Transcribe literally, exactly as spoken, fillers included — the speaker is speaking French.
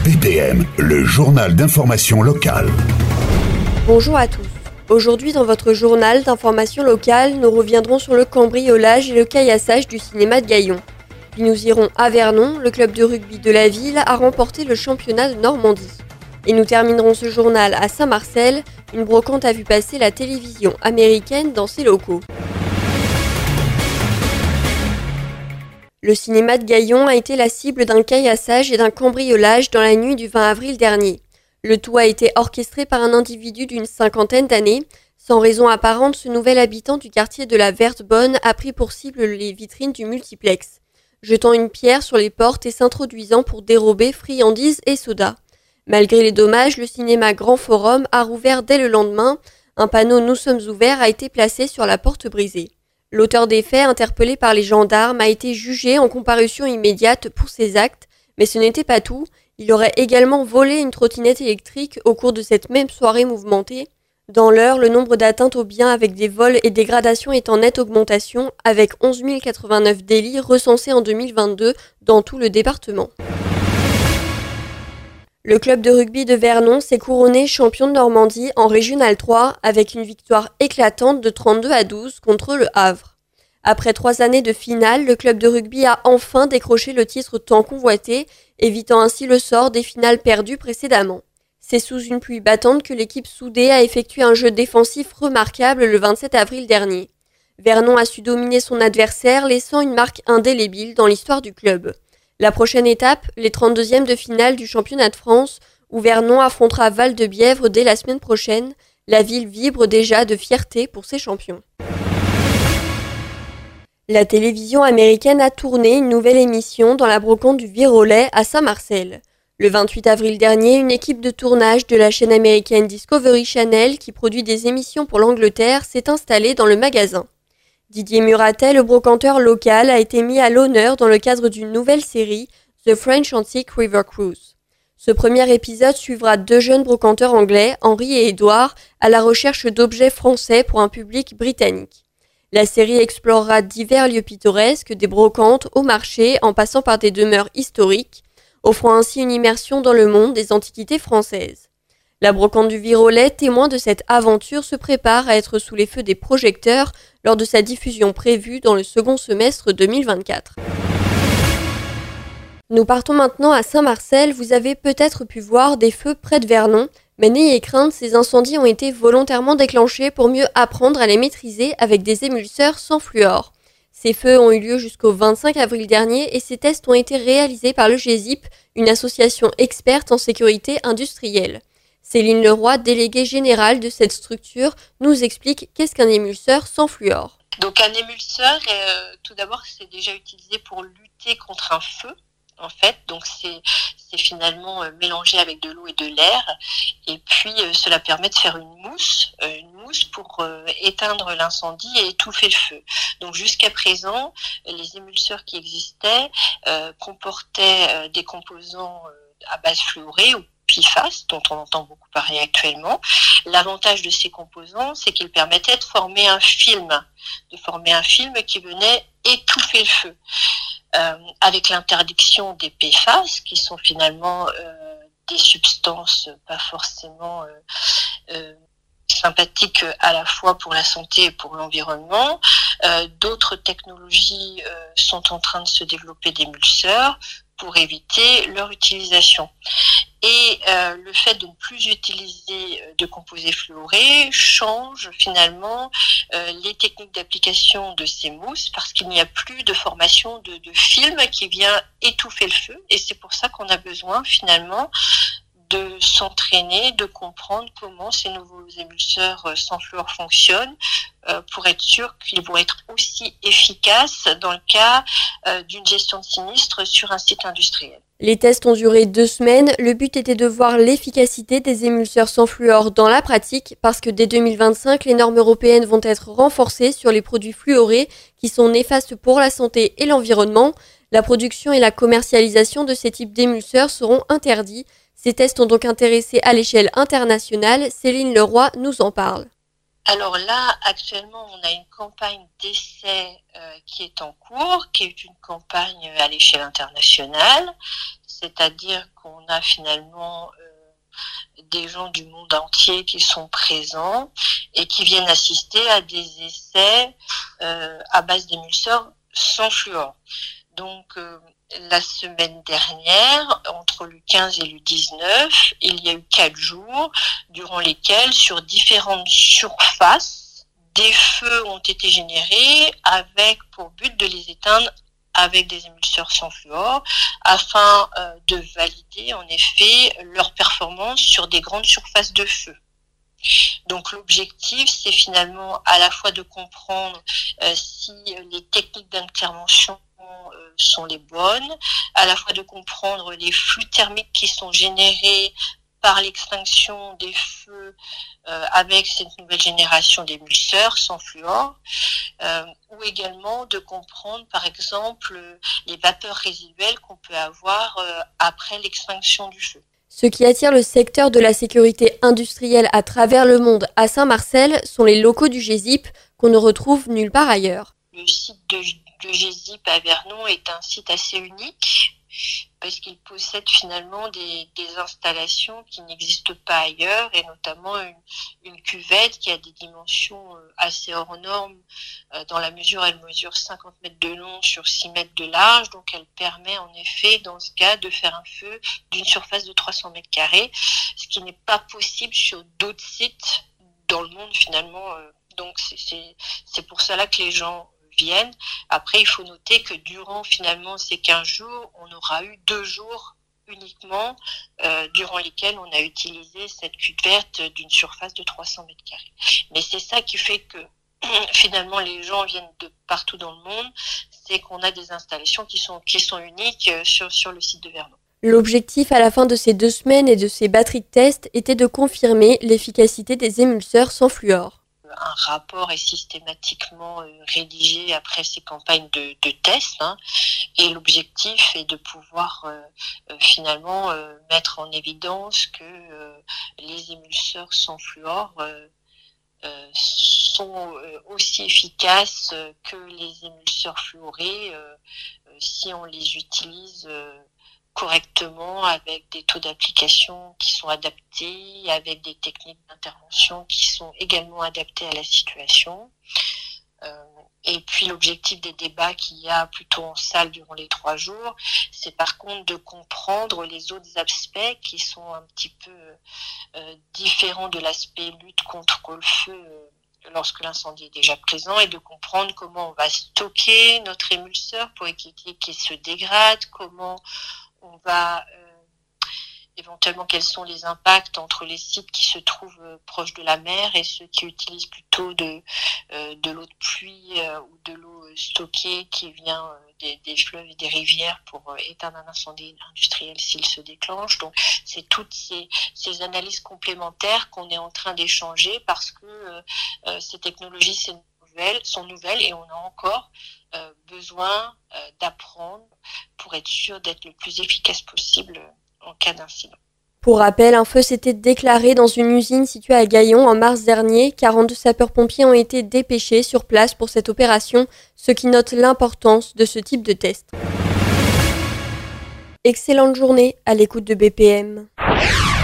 B P M, le journal d'information locale. Bonjour à tous. Aujourd'hui, dans votre journal d'information locale, nous reviendrons sur le cambriolage et le caillassage du cinéma de Gaillon. Puis nous irons à Vernon, le club de rugby de la ville a remporté le championnat de Normandie. Et nous terminerons ce journal à Saint-Marcel, une brocante a vu passer la télévision américaine dans ses locaux. Le cinéma de Gaillon a été la cible d'un caillassage et d'un cambriolage dans la nuit du vingt avril dernier. Le tout a été orchestré par un individu d'une cinquantaine d'années. Sans raison apparente, ce nouvel habitant du quartier de la Verte-Bonne a pris pour cible les vitrines du multiplex, jetant une pierre sur les portes et s'introduisant pour dérober friandises et sodas. Malgré les dommages, le cinéma Grand Forum a rouvert dès le lendemain. Un panneau « Nous sommes ouverts » a été placé sur la porte brisée. L'auteur des faits, interpellé par les gendarmes, a été jugé en comparution immédiate pour ses actes, mais ce n'était pas tout. Il aurait également volé une trottinette électrique au cours de cette même soirée mouvementée. Dans l'heure, le nombre d'atteintes aux biens avec des vols et dégradations est en nette augmentation, avec onze mille quatre-vingt-neuf délits recensés en deux mille vingt-deux dans tout le département. Le club de rugby de Vernon s'est couronné champion de Normandie en Régional trois avec une victoire éclatante de trente-deux à douze contre le Havre. Après trois années de finale, le club de rugby a enfin décroché le titre tant convoité, évitant ainsi le sort des finales perdues précédemment. C'est sous une pluie battante que l'équipe soudée a effectué un jeu défensif remarquable le vingt-sept avril dernier. Vernon a su dominer son adversaire, laissant une marque indélébile dans l'histoire du club. La prochaine étape, les trente-deuxièmes de finale du championnat de France, où Vernon affrontera Val-de-Bièvre dès la semaine prochaine. La ville vibre déjà de fierté pour ses champions. La télévision américaine a tourné une nouvelle émission dans la brocante du Virolet à Saint-Marcel. Le vingt-huit avril dernier, une équipe de tournage de la chaîne américaine Discovery Channel, qui produit des émissions pour l'Angleterre, s'est installée dans le magasin. Didier Muratet, le brocanteur local, a été mis à l'honneur dans le cadre d'une nouvelle série, The French Antique River Cruise. Ce premier épisode suivra deux jeunes brocanteurs anglais, Henri et Édouard, à la recherche d'objets français pour un public britannique. La série explorera divers lieux pittoresques, des brocantes au marché, en passant par des demeures historiques, offrant ainsi une immersion dans le monde des antiquités françaises. La brocante du Virolet, témoin de cette aventure, se prépare à être sous les feux des projecteurs lors de sa diffusion prévue dans le second semestre deux mille vingt-quatre. Nous partons maintenant à Saint-Marcel. Vous avez peut-être pu voir des feux près de Vernon, mais n'ayez crainte, ces incendies ont été volontairement déclenchés pour mieux apprendre à les maîtriser avec des émulseurs sans fluor. Ces feux ont eu lieu jusqu'au vingt-cinq avril dernier et ces tests ont été réalisés par le G E S I P, une association experte en sécurité industrielle. Céline Leroy, déléguée générale de cette structure, nous explique qu'est-ce qu'un émulseur sans fluor. Donc un émulseur, euh, tout d'abord, c'est déjà utilisé pour lutter contre un feu. En fait, donc c'est, c'est finalement euh, mélangé avec de l'eau et de l'air, et puis euh, cela permet de faire une mousse, euh, une mousse pour euh, éteindre l'incendie et étouffer le feu. Donc jusqu'à présent, les émulseurs qui existaient euh, comportaient euh, des composants euh, à base fluorée ou P F A S, dont on entend beaucoup parler actuellement. L'avantage de ces composants, c'est qu'ils permettaient de former un film, de former un film qui venait étouffer le feu. Euh, avec l'interdiction des P F A S, qui sont finalement euh, des substances pas forcément euh, euh, sympathiques à la fois pour la santé et pour l'environnement. Euh, d'autres technologies euh, sont en train de se développer d'émulseurs pour éviter leur utilisation. Et euh, le fait de ne plus utiliser de composés fluorés change finalement euh, les techniques d'application de ces mousses parce qu'il n'y a plus de formation de, de film qui vient étouffer le feu. Et c'est pour ça qu'on a besoin finalement de s'entraîner, de comprendre comment ces nouveaux émulseurs sans fluor fonctionnent euh, pour être sûr qu'ils vont être aussi efficaces dans le cas euh, d'une gestion de sinistre sur un site industriel. Les tests ont duré deux semaines. Le but était de voir l'efficacité des émulseurs sans fluor dans la pratique parce que dès deux mille vingt-cinq, les normes européennes vont être renforcées sur les produits fluorés qui sont néfastes pour la santé et l'environnement. La production et la commercialisation de ces types d'émulseurs seront interdits. Ces tests ont donc intéressé à l'échelle internationale. Céline Leroy nous en parle. Alors là, actuellement, on a une campagne d'essai euh, qui est en cours, qui est une campagne à l'échelle internationale. c'est-à-dire qu'on a finalement euh, des gens du monde entier qui sont présents et qui viennent assister à des essais euh, à base d'émulseurs sans fluor. Donc, euh, la semaine dernière, entre le quinze et le dix-neuf, il y a eu quatre jours durant lesquels, sur différentes surfaces, des feux ont été générés avec pour but de les éteindre avec des émulseurs sans fluor, afin euh, de valider en effet leur performance sur des grandes surfaces de feu. Donc l'objectif, c'est finalement à la fois de comprendre euh, si les techniques d'intervention euh, sont les bonnes, à la fois de comprendre les flux thermiques qui sont générés par l'extinction des feux euh, avec cette nouvelle génération d'émulseurs sans fluor, euh, ou également de comprendre par exemple les vapeurs résiduelles qu'on peut avoir euh, après l'extinction du feu. Ce qui attire le secteur de la sécurité industrielle à travers le monde à Saint-Marcel sont les locaux du G E S I P qu'on ne retrouve nulle part ailleurs. Le site de, de G E S I P à Vernon est un site assez unique parce qu'il possède finalement des, des installations qui n'existent pas ailleurs, et notamment une, une cuvette qui a des dimensions assez hors normes dans la mesure où elle mesure cinquante mètres de long sur six mètres de large, donc elle permet en effet dans ce cas de faire un feu d'une surface de trois cents mètres carrés, ce qui n'est pas possible sur d'autres sites dans le monde finalement. Donc c'est, c'est, c'est pour cela que les gens viennent. Après, il faut noter que durant finalement ces quinze jours, on aura eu deux jours uniquement euh, durant lesquels on a utilisé cette cuvette d'une surface de trois cents mètres carrés. Mais c'est ça qui fait que finalement les gens viennent de partout dans le monde, c'est qu'on a des installations qui sont, qui sont uniques sur, sur le site de Vernon. L'objectif à la fin de ces deux semaines et de ces batteries de tests était de confirmer l'efficacité des émulseurs sans fluor. Un rapport est systématiquement rédigé après ces campagnes de, de tests, hein, et l'objectif est de pouvoir euh, finalement euh, mettre en évidence que euh, les émulseurs sans fluor euh, euh, sont euh, aussi efficaces que les émulseurs fluorés euh, si on les utilise euh, correctement, avec des taux d'application qui sont adaptés, avec des techniques d'intervention qui sont également adaptées à la situation. Euh, et puis l'objectif des débats qu'il y a plutôt en salle durant les trois jours, c'est par contre de comprendre les autres aspects qui sont un petit peu euh, différents de l'aspect lutte contre le feu euh, lorsque l'incendie est déjà présent, et de comprendre comment on va stocker notre émulseur pour éviter qu'il se dégrade, comment on va euh, éventuellement quels sont les impacts entre les sites qui se trouvent euh, proches de la mer et ceux qui utilisent plutôt de, euh, de l'eau de pluie euh, ou de l'eau euh, stockée qui vient euh, des, des fleuves et des rivières pour euh, éteindre un incendie industriel s'il se déclenche. Donc c'est toutes ces, ces analyses complémentaires qu'on est en train d'échanger parce que euh, euh, ces technologies c'est nouvelles, sont nouvelles et on a encore euh, besoin euh, d'apprendre pour être sûr d'être le plus efficace possible en cas d'incident. Pour rappel, un feu s'était déclaré dans une usine située à Gaillon en mars dernier. quarante-deux sapeurs-pompiers ont été dépêchés sur place pour cette opération, ce qui note l'importance de ce type de test. Excellente journée à l'écoute de B P M.